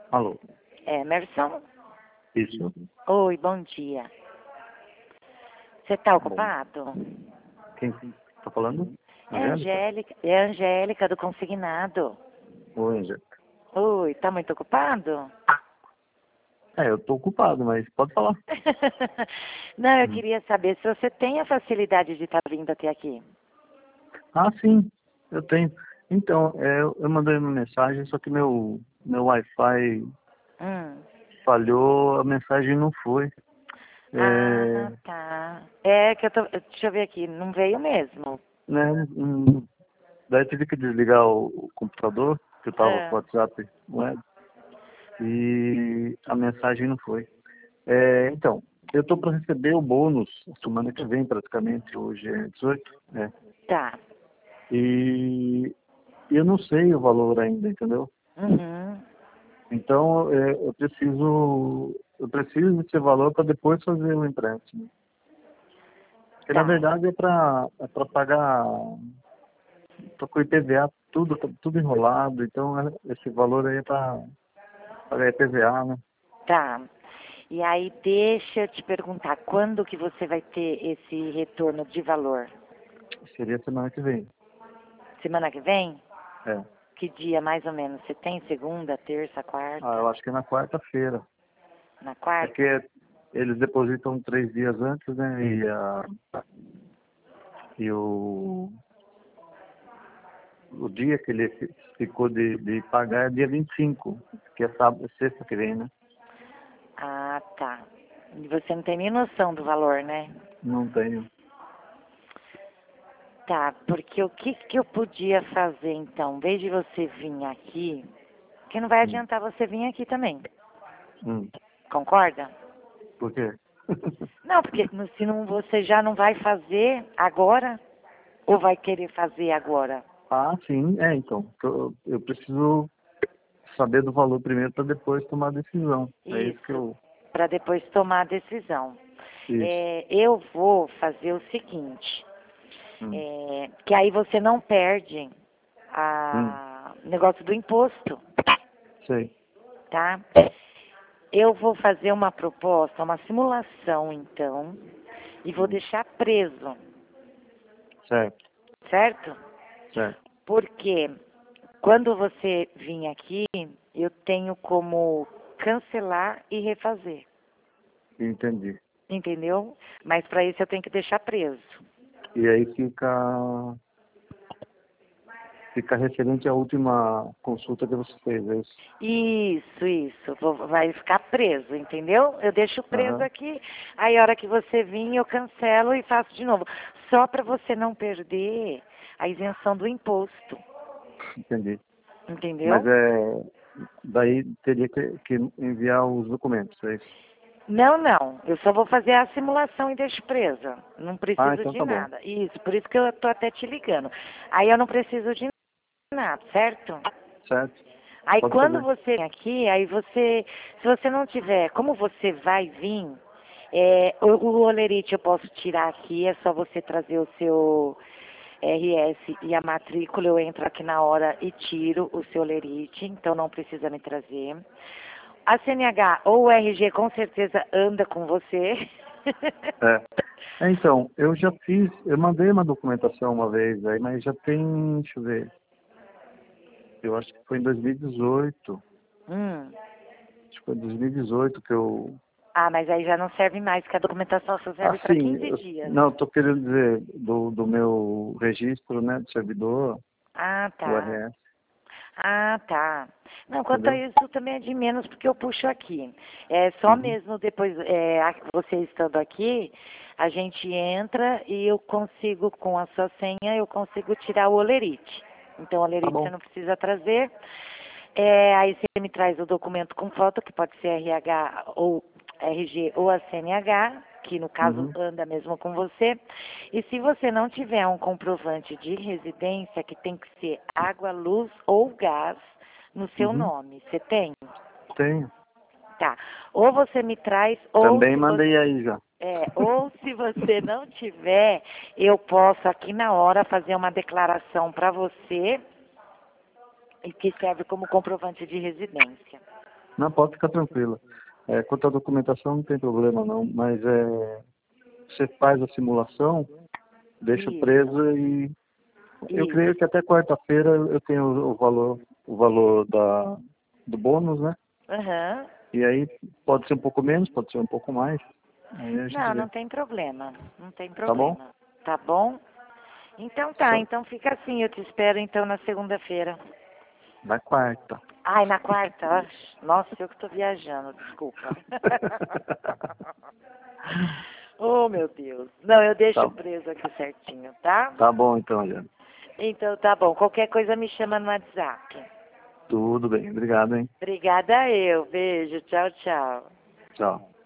Alô, Emerson? isso? Oi, bom dia. Você está Bom, ocupado? quem está falando? Angélica? É a Angélica do Consignado. Oi, Angélica. Oi, tá muito ocupado? É, eu tô ocupado, mas pode falar. Não, eu Hum. queria saber se você tem a facilidade de estar vindo até aqui. Ah, sim, eu tenho. Então, eu mandei uma mensagem, só que meu Wi-Fi Hum. falhou, a mensagem não foi. Ah, É, tá. É que eu tô. Deixa eu ver aqui, não veio mesmo. né, daí eu tive que desligar o computador, que eu tava com o Ah, WhatsApp web, e a mensagem não foi. Então, eu tô para receber o bônus semana que vem, praticamente, hoje é 18, né? tá. E eu não sei o valor ainda, entendeu? Uhum. Então, eu preciso desse valor para depois fazer o empréstimo. Porque, na Tá. verdade, é para pagar, tô com o IPVA tudo enrolado, então esse valor aí é para pagar IPVA, né? Tá. E aí, deixa eu te perguntar, quando que você vai ter esse retorno de valor? Seria semana que vem. Semana que vem? É. Que dia, mais ou menos? Você tem segunda, terça, Ah, quarta? eu acho que é na quarta-feira. Na É quarta? que eles depositam 3 dias antes, né? E o dia que ele ficou de pagar é dia 25, que é sábado, sexta que vem, né? Ah, tá. E você não tem nem noção do valor, né? Não tenho. Tá, porque o que que eu podia fazer então? Em vez de você vir aqui, que não vai Hum, adiantar você vir aqui também, hum. concorda? Por quê? Não, porque se não, você já não vai fazer agora, ou vai querer fazer agora? Ah, sim, então. Eu preciso saber do valor primeiro para depois tomar a decisão. É isso que Isso, eu. para depois tomar a decisão. Isso. Eu vou fazer o seguinte, Hum, que aí você não perde hum, o negócio do imposto, sei. tá? Eu vou fazer uma proposta, uma simulação, então, e vou Hum, deixar preso, certo, certo? certo. Porque quando você vir aqui, eu tenho como cancelar e refazer, Entendi. entendeu? Mas para isso eu tenho que deixar preso. E aí fica referente à última consulta que você fez, é isso? Isso, vai ficar preso, entendeu? Eu deixo preso Aham, aqui, aí a hora que você vir eu cancelo e faço de novo. Só para você não perder a isenção do imposto, entendi. Mas entendeu? daí teria que enviar os documentos, é isso? Não, eu só vou fazer a simulação e deixo presa. Não Ah, preciso então de tá bom. nada. Isso, por isso que eu tô até te ligando. Aí eu não preciso de nada, certo? Certo, Aí pode quando fazer. você vem aqui, se você não tiver, como você vai vir, o olerite eu posso tirar aqui, é só você trazer o seu RS e a matrícula, eu entro aqui na hora e tiro o seu olerite, então não precisa me trazer. A CNH ou o RG com certeza anda com você. É. Então, eu mandei uma documentação uma vez aí, mas já tem, deixa eu ver, eu acho que foi em 2018, Hum. acho que foi em 2018 que eu, Ah, mas aí já não serve mais, porque a documentação só serve para assim, 15 dias. não, estou querendo dizer do meu registro, né, do servidor, Ah, o tá. RS, Ah, tá. Não, quanto a entendeu? isso também é de menos porque eu puxo aqui. É só Uhum, mesmo depois, você estando aqui, a gente entra e eu consigo, com a sua senha, eu consigo tirar o olerite. Então, o tá olerite você bom. não precisa trazer. Aí você me traz o documento com foto, que pode ser RH ou RG ou a CNH, que no caso Uhum, anda mesmo com você. E se você não tiver um comprovante de residência, que tem que ser água, luz ou gás no seu uhum, nome, você tem? tenho. Tá. Ou você me traz, Também mandei aí já. ou se você não tiver, eu posso aqui na hora fazer uma declaração para você e que serve como comprovante de residência. Não, pode ficar tranquila. Quanto à documentação não tem problema não, mas você faz a simulação, deixa Isso. presa e eu Isso. creio que até quarta-feira eu tenho o valor do bônus, né? Aham. E aí pode ser um pouco menos, pode ser um pouco mais. Aí a gente Não, vê. não tem problema. Não tem Tá bom? problema. Tá bom? Então tá, Só então fica assim, eu te espero então na segunda-feira. na quarta. Ai, na quarta? Nossa, eu que tô viajando, desculpa. Oh, meu Deus. Não, eu deixo Tá, preso aqui certinho, tá? tá bom então, Jane. Então tá bom. Qualquer coisa me chama no WhatsApp. Tudo bem, obrigado, hein? Obrigada eu. Beijo. Tchau, tchau. Tchau.